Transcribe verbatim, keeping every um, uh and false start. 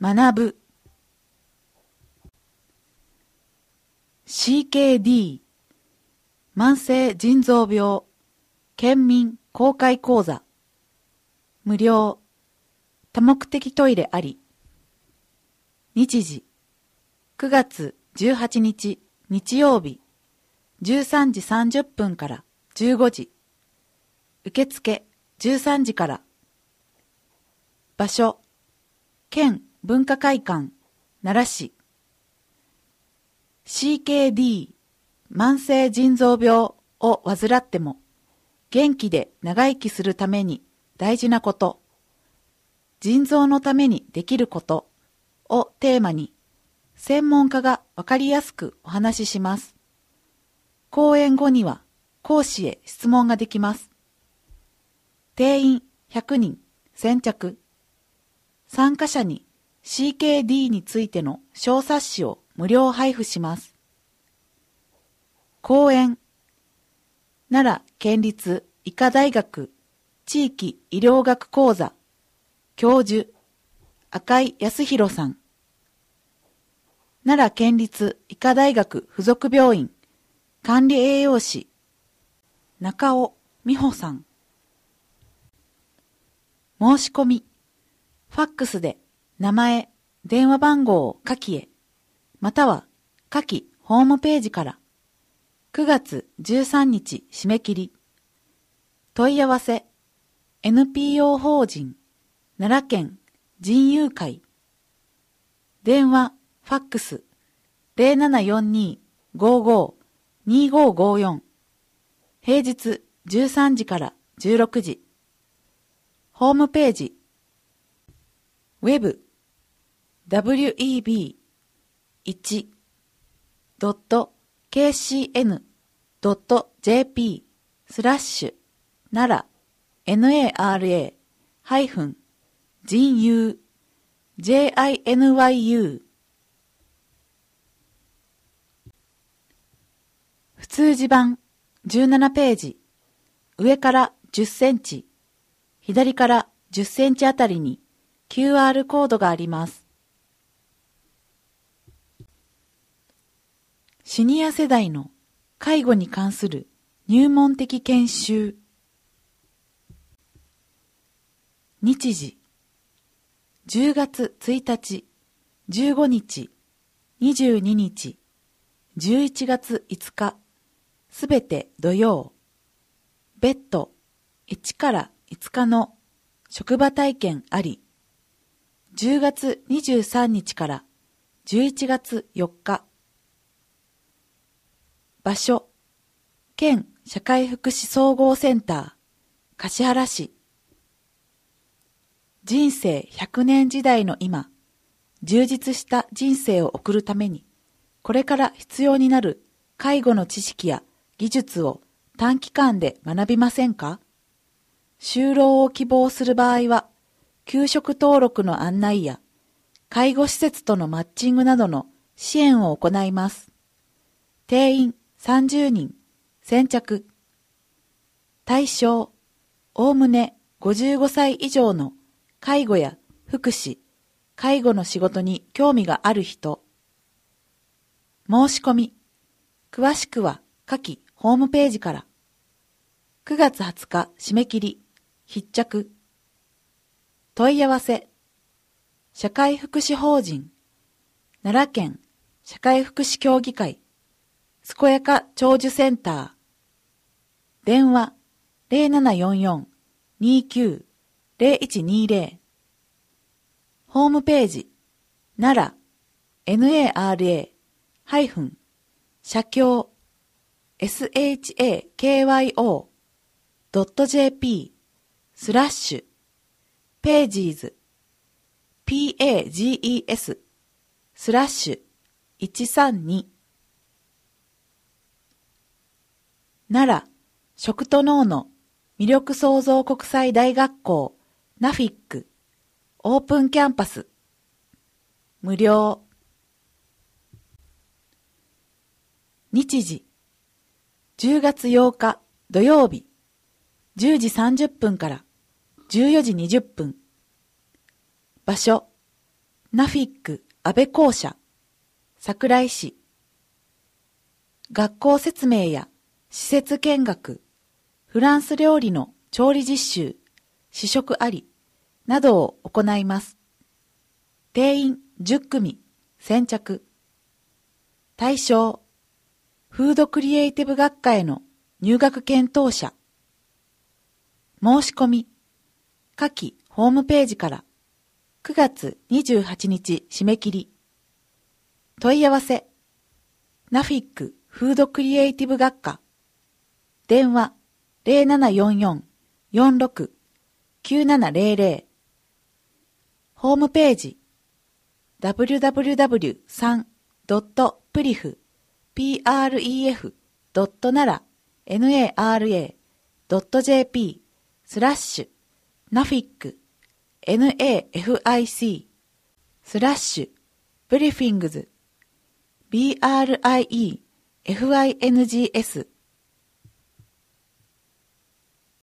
学ぶ シーケーディー 慢性腎臓病県民公開講座無料多目的トイレあり日時くがつじゅうはちにち日曜日じゅうさんじさんじゅっぷんからじゅうごじ受付じゅうさんじから場所県文化会館奈良市 シーケーディー 慢性腎臓病を患っても元気で長生きするために大事なこと腎臓のためにできることをテーマに専門家がわかりやすくお話しします。講演後には講師へ質問ができます。定員ひゃくにん先着。参加者に シーケーディー についての小冊子を無料配布します。講演奈良県立医科大学地域医療学講座教授赤井康弘さん奈良県立医科大学附属病院管理栄養士中尾美穂さん申し込みファックスで名前、電話番号を下記へまたは下記ホームページからくがつじゅうさんにち締め切り問い合わせ エヌピーオー 法人奈良県腎友会電話ファックス ゼロななよんに ごーごー にーごーごーよん 平日じゅうさんじからじゅうろくじホームページウェブ ダブリューイービーいち ドット ケーシーエヌ ドット ジェーピー スラッシュ奈良 ナラ ハイフン腎友 ジェーアイエヌワイユー 普通字版じゅうななページ上からじゅっセンチ左からじゅっセンチあたりに キューアール コードがあります。シニア世代の介護に関する入門的研修日時じゅうがつついたち、じゅうごにち、にじゅうににち、じゅういちがついつかすべて土曜別途いちからいつかの職場体験ありじゅうがつにじゅうさんにちからじゅういちがつよっか場所県社会福祉総合センター橿原市人生ひゃくねん時代の今充実した人生を送るためにこれから必要になる介護の知識や技術を短期間で学びませんか？就労を希望する場合は給食登録の案内や介護施設とのマッチングなどの支援を行います。定員さんじゅうにん先着対象おおむねごじゅうごさい以上の介護や福祉、介護の仕事に興味がある人申し込み詳しくは下記ホームページからくがつはつか締め切り必着問い合わせ社会福祉法人奈良県社会福祉協議会健やか長寿センター電話 ゼロななよんよん にーきゅう ゼロいちにーゼロ ホームページ奈良 ナラ ハイフン社協 シャコ ドット ジェーピー スラッシュページーズ ページースラッシュいちさんに奈良食と脳の魅力創造国際大学校ナフィックオープンキャンパス無料日時じゅうがつようか土曜日じゅうじさんじゅっぷんからじゅうよじにじゅっぷん場所ナフィック安倍校舎、桜井市。学校説明や施設見学、フランス料理の調理実習、試食あり、などを行います。定員じゅっくみ、先着。対象、フードクリエイティブ学科への入学検討者。申し込み、下記ホームページからくがつにじゅうはちにち締め切り。問い合わせ、ナフィックフードクリエイティブ学科。電話 ゼロななよんよん よんろく きゅうななゼロゼロ。ホームページ、ダブリュダブリュダブリュスリー ドット プリフ プレフ ドット ナラ ナラ ドット ジェーピー スラッシュナフィック ナフィック スラッシュブリフィングズ ブリフィングス